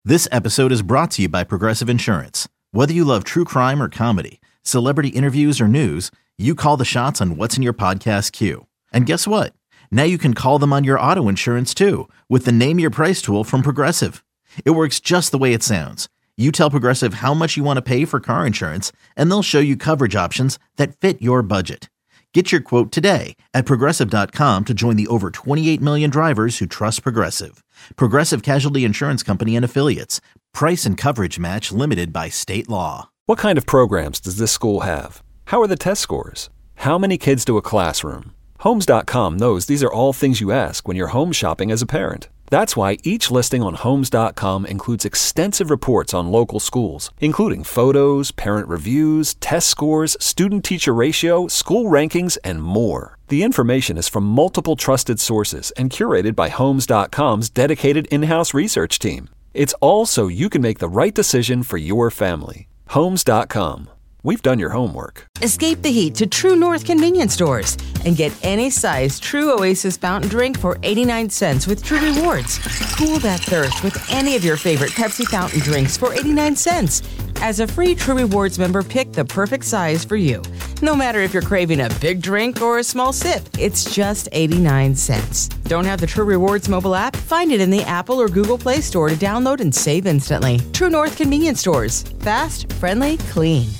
This episode is brought to you by Progressive Insurance. Whether you love true crime or comedy, celebrity interviews or news, you call the shots on what's in your podcast queue. And guess what? Now you can call them on your auto insurance too with the Name Your Price tool from Progressive. It works just the way it sounds. You tell Progressive how much you want to pay for car insurance, and they'll show you coverage options that fit your budget. Get your quote today at Progressive.com to join the over 28 million drivers who trust Progressive. Progressive Casualty Insurance Company and Affiliates. Price and coverage match limited by state law. What kind of programs does this school have? How are the test scores? How many kids to a classroom? Homes.com knows these are all things you ask when you're home shopping as a parent. That's why each listing on Homes.com includes extensive reports on local schools, including photos, parent reviews, test scores, student-teacher ratio, school rankings, and more. The information is from multiple trusted sources and curated by Homes.com's dedicated in-house research team. It's all so you can make the right decision for your family. Homes.com. We've done your homework. Escape the heat to True North convenience stores and get any size True Oasis fountain drink for 89 cents with True Rewards. Cool that thirst with any of your favorite Pepsi fountain drinks for 89 cents. As a free True Rewards member, pick the perfect size for you. No matter if you're craving a big drink or a small sip, it's just 89 cents. Don't have the True Rewards mobile app? Find it in the Apple or Google Play Store to download and save instantly. True North convenience stores. Fast, friendly, clean.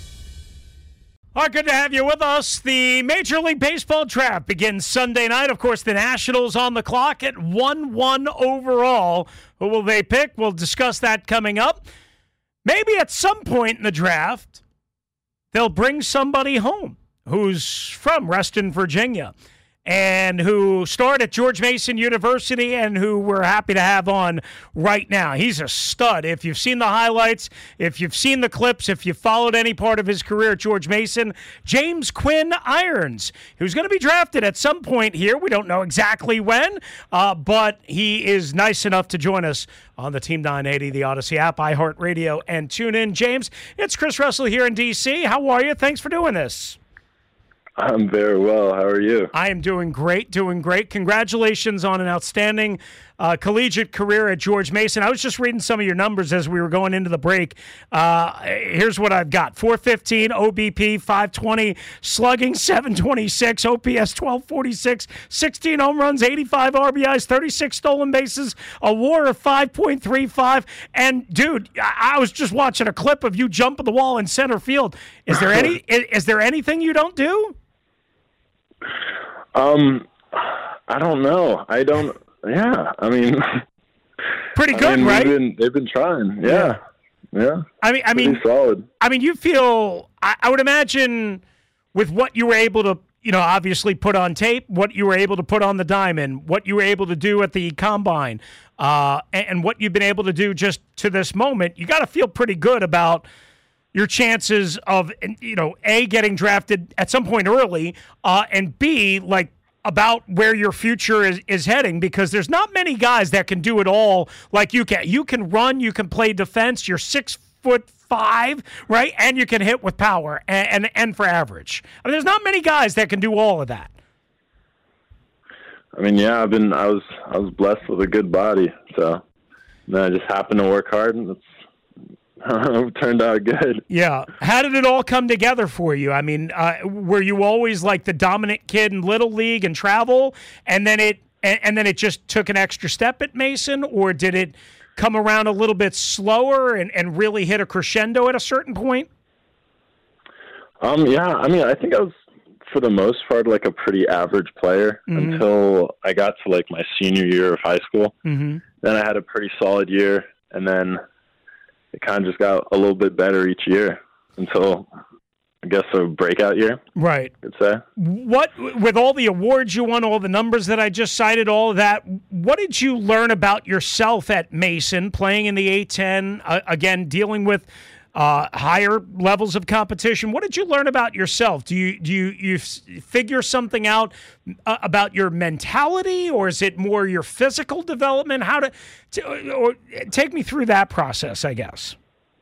All right, good to have you with us. The Major League Baseball draft begins Sunday night. Of course, the Nationals on the clock at 1-1 overall. Who will they pick? We'll discuss that coming up. Maybe at some point in the draft, they'll bring somebody home who's from Reston, Virginia, and who started at George Mason University and who we're happy to have on right now. He's a stud. If you've seen the highlights, if you've seen the clips, if you've followed any part of his career at George Mason, James Quinn Irons, who's going to be drafted at some point here. We don't know exactly when, but he is nice enough to join us on the Team 980, the Odyssey app, iHeartRadio, and TuneIn. James, it's Chris Russell here in D.C. How are you? Thanks for doing this. I'm very well. How are you? I am doing great. Congratulations on an outstanding collegiate career at George Mason. I was just reading some of your numbers as we were going into the break. Here's what I've got. 415, OBP, 520, slugging, 726, OPS, 1246, 16 home runs, 85 RBIs, 36 stolen bases, a WAR of 5.35. And, dude, I was just watching a clip of you jumping the wall in center field. Is there anything you don't do? I don't know. Yeah, I mean, pretty good, right? They've been trying. Yeah. I mean, pretty solid. I mean, you feel. I would imagine with what you were able to, obviously put on tape, what you were able to put on the diamond, what you were able to do at the combine, and what you've been able to do just to this moment. You got to feel pretty good about your chances of, A, getting drafted at some point early, and B, about where your future is heading, because there's not many guys that can do it all like you can. You can run, you can play defense, you're 6'5", right? And you can hit with power and for average. I mean, there's not many guys that can do all of that. I mean, yeah, I was blessed with a good body, so then I just happened to work hard, and it turned out good. Yeah. How did it all come together for you? I mean, were you always like the dominant kid in Little League and travel, and then it just took an extra step at Mason, or did it come around a little bit slower and really hit a crescendo at a certain point? Yeah. I mean, I think I was, for the most part, like a pretty average player until I got to like my senior year of high school. Mm-hmm. Then I had a pretty solid year, and then it kind of just got a little bit better each year until, I guess, a breakout year. Right. I'd say. What, with all the awards you won, all the numbers that I just cited, all of that, what did you learn about yourself at Mason, playing in the A-10, again, dealing with higher levels of competition? What did you learn about yourself? Do you figure something out about your mentality, or is it more your physical development? Or take me through that process, I guess.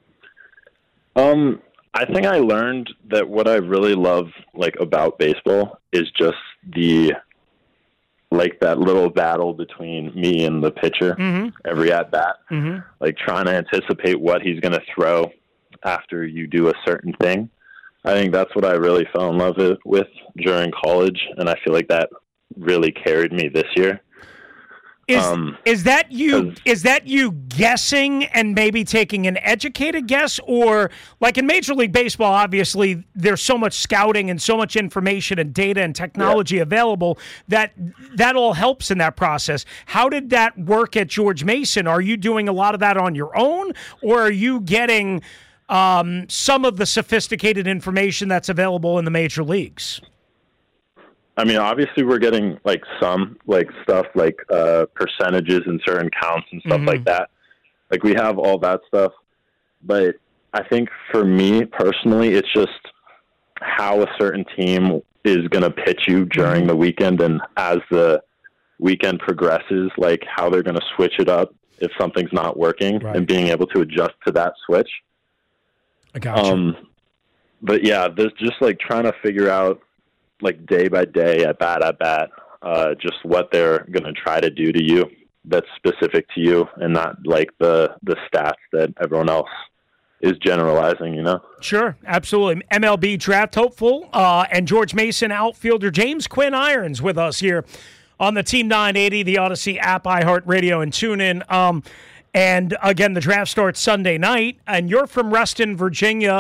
I think I learned that what I really love about baseball is just the like that little battle between me and the pitcher every at bat, like trying to anticipate what he's going to throw after you do a certain thing. I think that's what I really fell in love with during college, and I feel like that really carried me this year. Is that you guessing and maybe taking an educated guess, or like in Major League Baseball, obviously there's so much scouting and so much information and data and technology available that all helps in that process. How did that work at George Mason? Are you doing a lot of that on your own, or are you getting some of the sophisticated information that's available in the major leagues? I mean, obviously we're getting like some like stuff like percentages and certain counts and stuff like that. Like we have all that stuff, but I think for me personally, it's just how a certain team is going to pitch you during the weekend, and as the weekend progresses, like how they're going to switch it up if something's not working, and being able to adjust to that switch. I gotcha. But yeah, there's just like trying to figure out, like day by day, at bat, just what they're going to try to do to you that's specific to you, and not like the stats that everyone else is generalizing, you know? Sure, absolutely. MLB draft hopeful and George Mason outfielder James Quinn Irons with us here on the Team 980, the Odyssey app, iHeartRadio, and TuneIn. And again, the draft starts Sunday night, and you're from Reston, Virginia.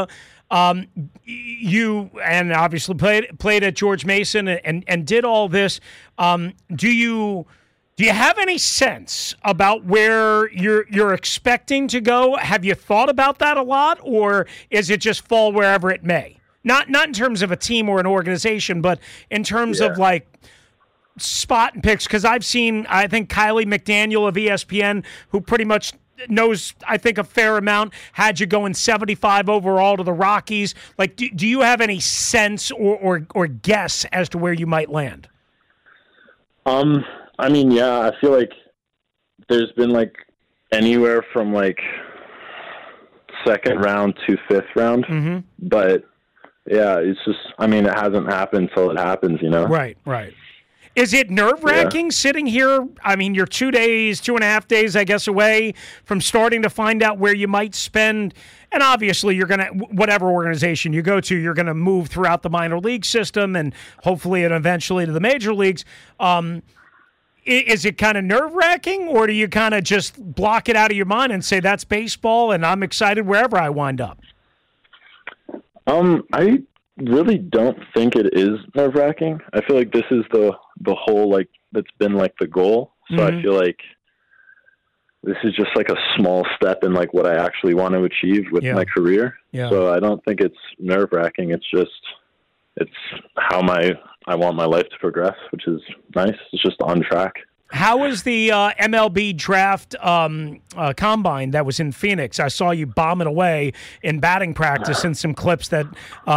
You and obviously played at George Mason and did all this. Do you have any sense about where you're expecting to go? Have you thought about that a lot, or is it just fall wherever it may? Not in terms of a team or an organization, but in terms of like spot and picks. Because I've seen, I think Kylie McDaniel of ESPN, who pretty much knows, I think, a fair amount, had you going 75 overall to the Rockies. Like, do you have any sense or guess as to where you might land? I mean, yeah, I feel like there's been like anywhere from like second round to fifth round, but yeah, it's just, I mean, it hasn't happened till it happens, you know? Right. Is it nerve-wracking sitting here? I mean, you're 2.5 days, I guess, away from starting to find out where you might spend. And obviously, you're going to, whatever organization you go to, you're going to move throughout the minor league system and hopefully and eventually to the major leagues. Is it kind of nerve-wracking, or do you kind of just block it out of your mind and say, that's baseball and I'm excited wherever I wind up? I really don't think it is nerve-wracking. I feel like this is the whole, like, that's been like the goal. So I feel like this is just like a small step in like what I actually want to achieve with my career. So I don't think it's nerve-wracking. It's how I want my life to progress, which is nice. It's just on track. How was the MLB draft combine that was in Phoenix? I saw you bombing away in batting practice in some clips that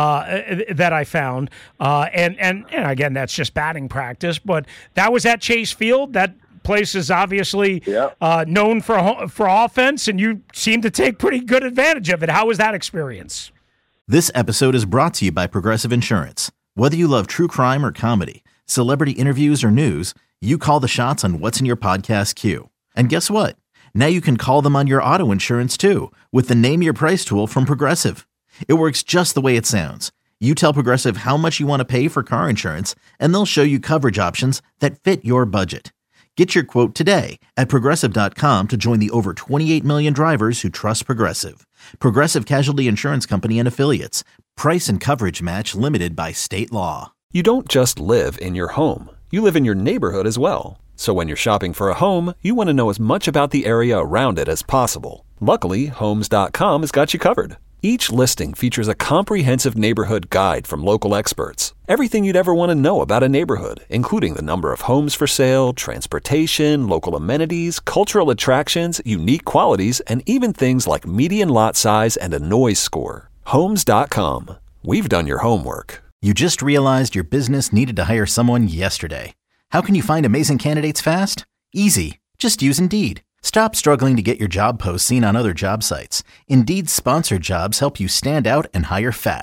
I found. And again, that's just batting practice. But that was at Chase Field. That place is obviously known for offense, and you seem to take pretty good advantage of it. How was that experience? This episode is brought to you by Progressive Insurance. Whether you love true crime or comedy, celebrity interviews or news, you call the shots on what's in your podcast queue. And guess what? Now you can call them on your auto insurance too with the Name Your Price tool from Progressive. It works just the way it sounds. You tell Progressive how much you want to pay for car insurance, and they'll show you coverage options that fit your budget. Get your quote today at Progressive.com to join the over 28 million drivers who trust Progressive. Progressive Casualty Insurance Company and Affiliates. Price and coverage match limited by state law. You don't just live in your home. You live in your neighborhood as well. So when you're shopping for a home, you want to know as much about the area around it as possible. Luckily, Homes.com has got you covered. Each listing features a comprehensive neighborhood guide from local experts. Everything you'd ever want to know about a neighborhood, including the number of homes for sale, transportation, local amenities, cultural attractions, unique qualities, and even things like median lot size and a noise score. Homes.com. We've done your homework. You just realized your business needed to hire someone yesterday. How can you find amazing candidates fast? Easy. Just use Indeed. Stop struggling to get your job posts seen on other job sites. Indeed's sponsored jobs help you stand out and hire fast.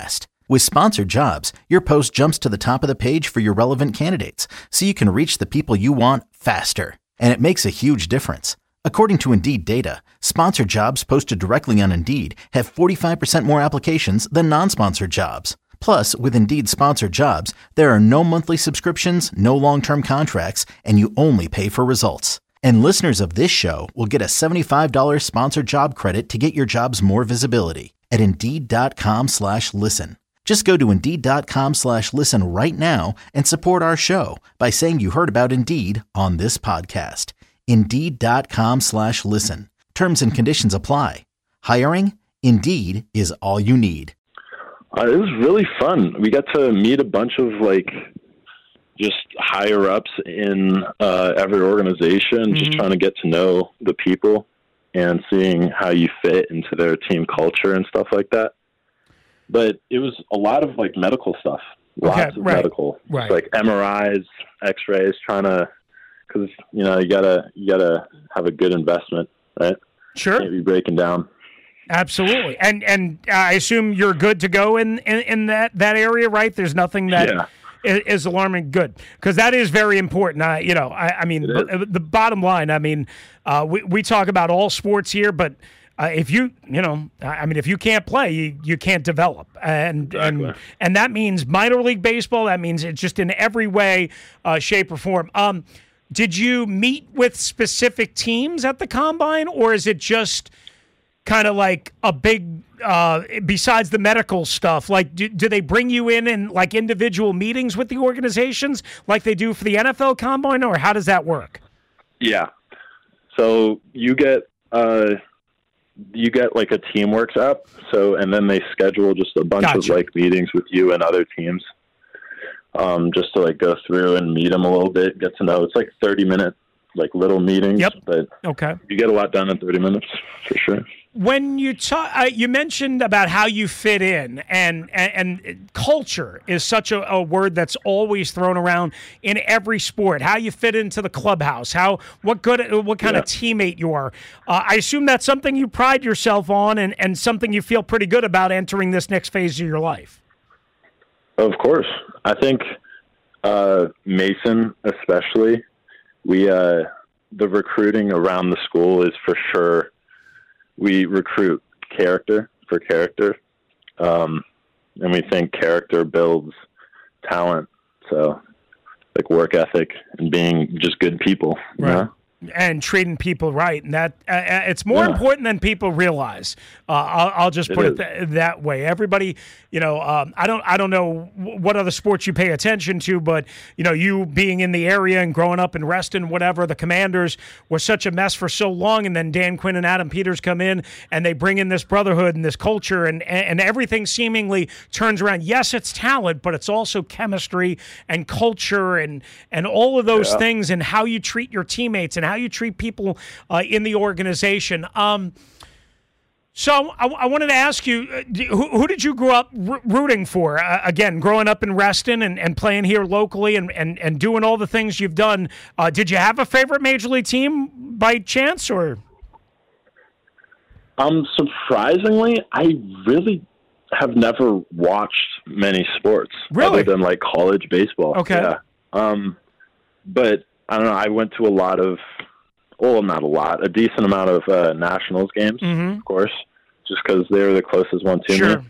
With Sponsored Jobs, your post jumps to the top of the page for your relevant candidates, so you can reach the people you want faster. And it makes a huge difference. According to Indeed data, sponsored jobs posted directly on Indeed have 45% more applications than non-sponsored jobs. Plus, with Indeed Sponsored Jobs, there are no monthly subscriptions, no long-term contracts, and you only pay for results. And listeners of this show will get a $75 sponsored job credit to get your jobs more visibility at Indeed.com/listen. Just go to Indeed.com/listen right now and support our show by saying you heard about Indeed on this podcast. Indeed.com/listen. Terms and conditions apply. Hiring? Indeed is all you need. It was really fun. We got to meet a bunch of just higher ups in every organization, just trying to get to know the people and seeing how you fit into their team culture and stuff like that. But it was a lot of medical stuff, lots of medical, like MRIs, X-rays, because you gotta have a good investment, right? Sure. Can't be breaking down. Absolutely, and I assume you're good to go in that area, right? There's nothing that is alarming. Good, because that is very important. I mean, the bottom line. I mean, we talk about all sports here, but if if you can't play, you can't develop, and that means minor league baseball. That means it's just in every way, shape, or form. Did you meet with specific teams at the Combine, or is it just kind of like a big, besides the medical stuff, do they bring you in individual meetings with the organizations like they do for the NFL Combine, or how does that work? Yeah. So you get a Teamworks app. So, and then they schedule just a bunch of meetings with you and other teams, just to go through and meet them a little bit, get to know. It's 30-minute, little meetings. Yep. But you get a lot done in 30 minutes for sure. When you talk, you mentioned about how you fit in, and culture is such a word that's always thrown around in every sport. How you fit into the clubhouse, what kind of teammate you are. I assume that's something you pride yourself on, and something you feel pretty good about entering this next phase of your life. Of course, I think Mason especially. The recruiting around the school is for sure. We recruit character for character, and we think character builds talent. So, work ethic and being just good people. Right. You know? And treating people right, and that it's more important than people realize. I'll just put it that way. Everybody, I don't know what other sports you pay attention to, but you being in the area and growing up in Reston, whatever, the Commanders were such a mess for so long, and then Dan Quinn and Adam Peters come in and they bring in this brotherhood and this culture, and everything seemingly turns around. Yes, it's talent, but it's also chemistry and culture and all of those things, and how you treat your teammates and how you treat people in the organization. So I wanted to ask you, who did you grow up rooting for? Again, growing up in Reston and playing here locally and doing all the things you've done, did you have a favorite Major League team by chance? Or surprisingly, I really have never watched many sports other than college baseball. Okay. Yeah. But I don't know. I went to a decent amount of Nationals games, of course, just because they're the closest one to me.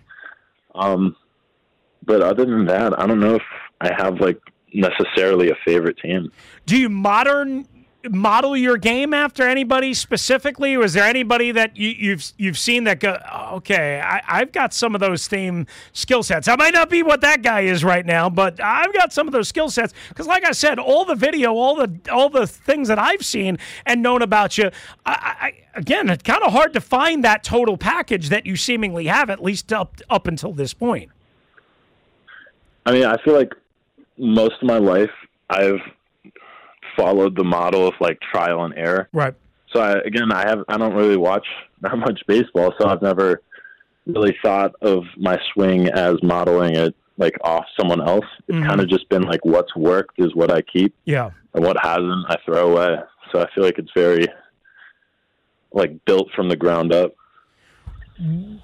But other than that, I don't know if I have necessarily a favorite team. Do you model your game after anybody specifically, or is there anybody that you've seen that go, okay, I've got some of those same skill sets? I might not be what that guy is right now, but I've got some of those skill sets, because like I said, all the video, all the things that I've seen and known about you, again, it's kind of hard to find that total package that you seemingly have, at least up until this point. I mean, I feel like most of my life I've followed the model of trial and error. Right. So I don't really watch that much baseball, so I've never really thought of my swing as modeling it off someone else. It's kind of just been what's worked is what I keep. Yeah. And what hasn't, I throw away. So I feel like it's very built from the ground up.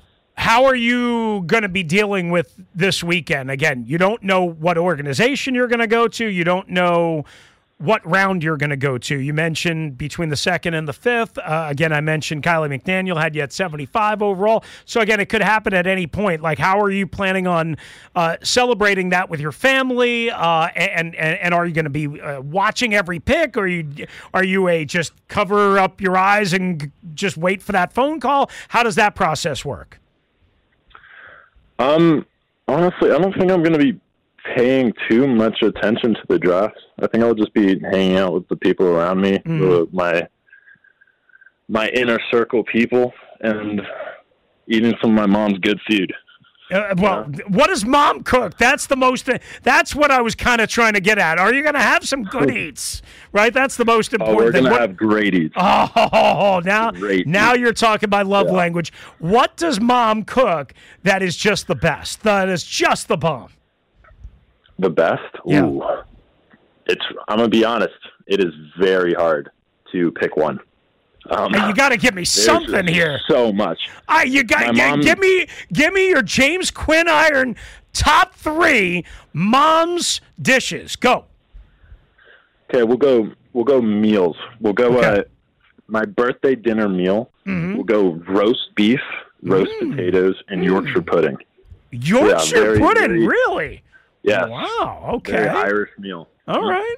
How are you going to be dealing with this weekend? Again, you don't know what organization you're going to go to. You don't know what round you're going to go to. You mentioned between the 2nd and the 5th. Again, I mentioned Kylie McDaniel had you at 75 overall. So, again, it could happen at any point. Like, how are you planning on celebrating that with your family? And are you going to be watching every pick? Or are you a just cover up your eyes and just wait for that phone call? How does that process work? Honestly, I don't think I'm going to be paying too much attention to the draft. I think I'll just be hanging out with the people around me, my inner circle people, and eating some of my mom's good food. What does mom cook? That's what I was kind of trying to get at. Are you going to have some good eats? Right? That's the most important thing. We're thing. going to have great eats. Now you're talking my love language. What does mom cook that is just the best? That is just the bomb? The best? Yeah. Ooh. I'm going to be honest, it is very hard to pick one. Hey, you got to give me something here. So much. Give me your James Quinn Iron top 3 mom's dishes. Go. Okay, we'll go meals. We'll go my birthday dinner meal. Mm-hmm. We'll go roast beef, roast potatoes, and Yorkshire pudding. Yorkshire pudding, really? Yeah. Wow. Okay. Very Irish meal. All right.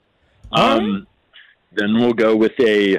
Then we'll go with a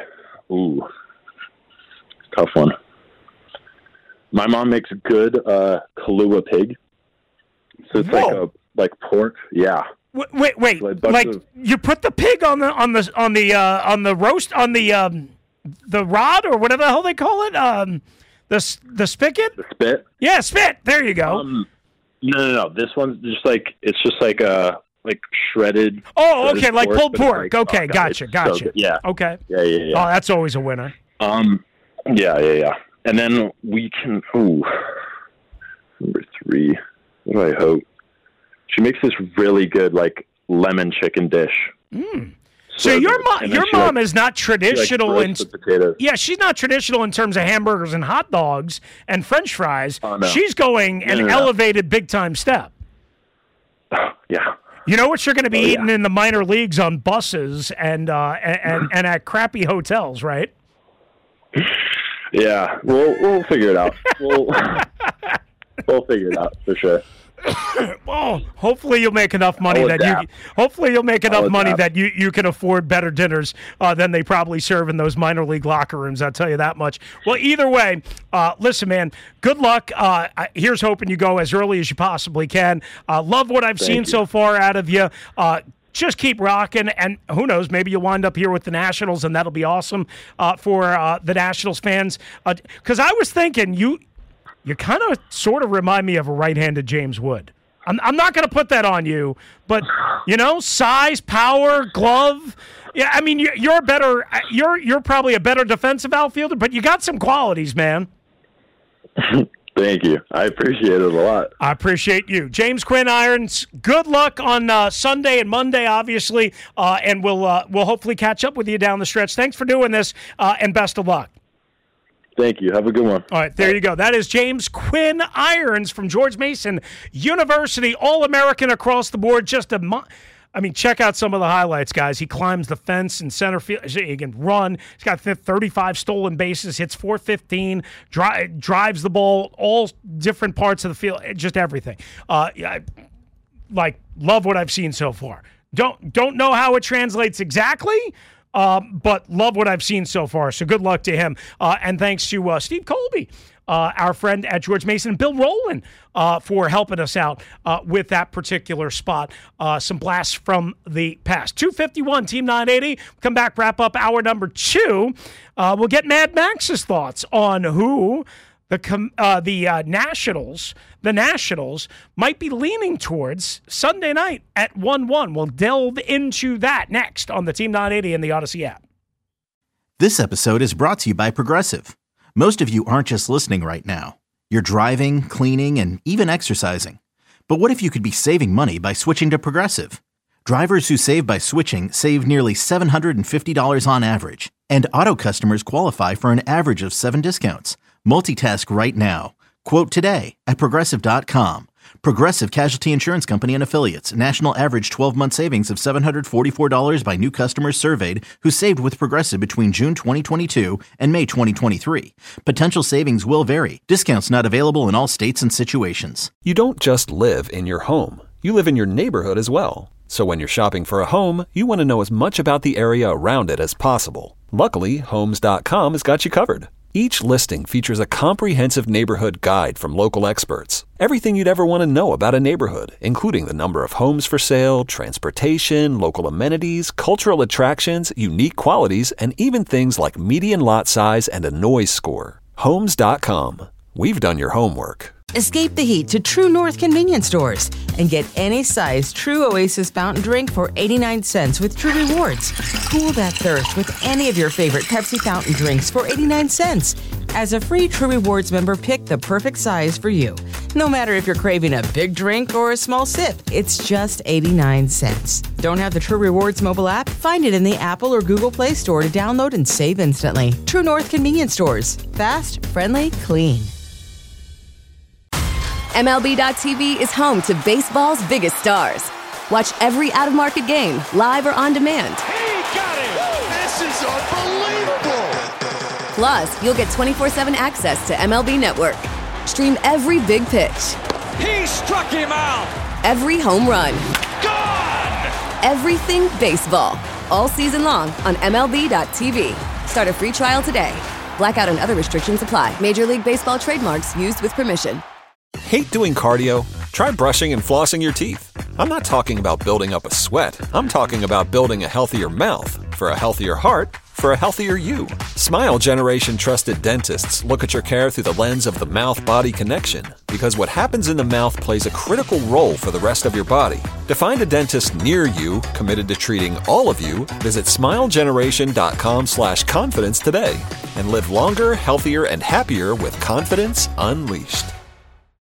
tough one. My mom makes good Kahlua pig. So it's like pork. Yeah. Wait. Like you put the pig on the roast on the rod or whatever the hell they call it. The spigot. The spit. Yeah, spit. There you go. No. This one's just like shredded. Oh, okay, shredded like pork, pulled pork. Like, okay, gotcha. So yeah. Okay. Yeah. Oh, that's always a winner. Yeah. And then we can. Number 3. What do I hope? She makes this really good like lemon chicken dish. So your mom is not traditional in potatoes. Yeah, she's not traditional in terms of hamburgers and hot dogs and French fries. Oh, no. She's going an elevated big time step. Yeah. You know what you're going to be eating in the minor leagues on buses and at crappy hotels, right? Yeah, we'll figure it out. We'll figure it out for sure. Well, hopefully you'll make enough money that you can afford better dinners than they probably serve in those minor league locker rooms. I'll tell you that much. Well, either way, listen, man, good luck. Here's hoping you go as early as you possibly can. Love what I've seen so far out of you. Just keep rocking, and who knows, maybe you'll wind up here with the Nationals, and that'll be awesome for the Nationals fans. Because I was thinking you kind of sort of remind me of a right-handed James Wood. I'm not going to put that on you, but size, power, glove. Yeah, I mean you're better. You're probably a better defensive outfielder, but you got some qualities, man. Thank you. I appreciate it a lot. I appreciate you, James Quinn Irons. Good luck on Sunday and Monday, obviously, and we'll hopefully catch up with you down the stretch. Thanks for doing this, and best of luck. Thank you. Have a good one. All right, there you go. That is James Quinn Irons from George Mason University, All-American across the board. Check out some of the highlights, guys. He climbs the fence in center field. He can run. He's got 35 stolen bases, hits .415, drives the ball all different parts of the field, just everything. Love what I've seen so far. Don't know how it translates exactly, but love what I've seen so far. So good luck to him. And thanks to Steve Colby, our friend at George Mason, and Bill Rowland for helping us out with that particular spot. Some blasts from the past. 2:51, Team 980. Come back, wrap up hour number 2. We'll get Mad Max's thoughts on who the Nationals might be leaning towards Sunday night at 1-1. We'll delve into that next on the Team 980 and the Odyssey app. This episode is brought to you by Progressive. Most of you aren't just listening right now. You're driving, cleaning, and even exercising. But what if you could be saving money by switching to Progressive? Drivers who save by switching save nearly $750 on average, and auto customers qualify for an average of 7 discounts. Multitask right now. Quote today at Progressive.com. Progressive Casualty Insurance Company and Affiliates. National average 12-month savings of $744 by new customers surveyed who saved with Progressive between June 2022 and May 2023. Potential savings will vary. Discounts not available in all states and situations. You don't just live in your home. You live in your neighborhood as well. So when you're shopping for a home, you want to know as much about the area around it as possible. Luckily, Homes.com has got you covered. Each listing features a comprehensive neighborhood guide from local experts. Everything you'd ever want to know about a neighborhood, including the number of homes for sale, transportation, local amenities, cultural attractions, unique qualities, and even things like median lot size and a noise score. Homes.com. We've done your homework. Escape the heat to True North convenience stores and get any size True Oasis fountain drink for 89 cents with True Rewards. Cool that thirst with any of your favorite Pepsi fountain drinks for 89 cents. As a free True Rewards member, pick the perfect size for you. No matter if you're craving a big drink or a small sip, it's just 89 cents. Don't have the True Rewards mobile app? Find it in the Apple or Google Play Store to download and save instantly. True North convenience stores. Fast, friendly, clean. MLB.tv is home to baseball's biggest stars. Watch every out-of-market game, live or on demand. He got it! This is unbelievable! Plus, you'll get 24/7 access to MLB Network. Stream every big pitch. He struck him out! Every home run. Gone! Everything baseball. All season long on MLB.tv. Start a free trial today. Blackout and other restrictions apply. Major League Baseball trademarks used with permission. Hate doing cardio? Try brushing and flossing your teeth. I'm not talking about building up a sweat. I'm talking about building a healthier mouth. For a healthier heart, for a healthier you. Smile Generation trusted dentists look at your care through the lens of the mouth-body connection, because what happens in the mouth plays a critical role for the rest of your body. To find a dentist near you committed to treating all of you, visit smilegeneration.com/confidence today and live longer, healthier, and happier with confidence unleashed.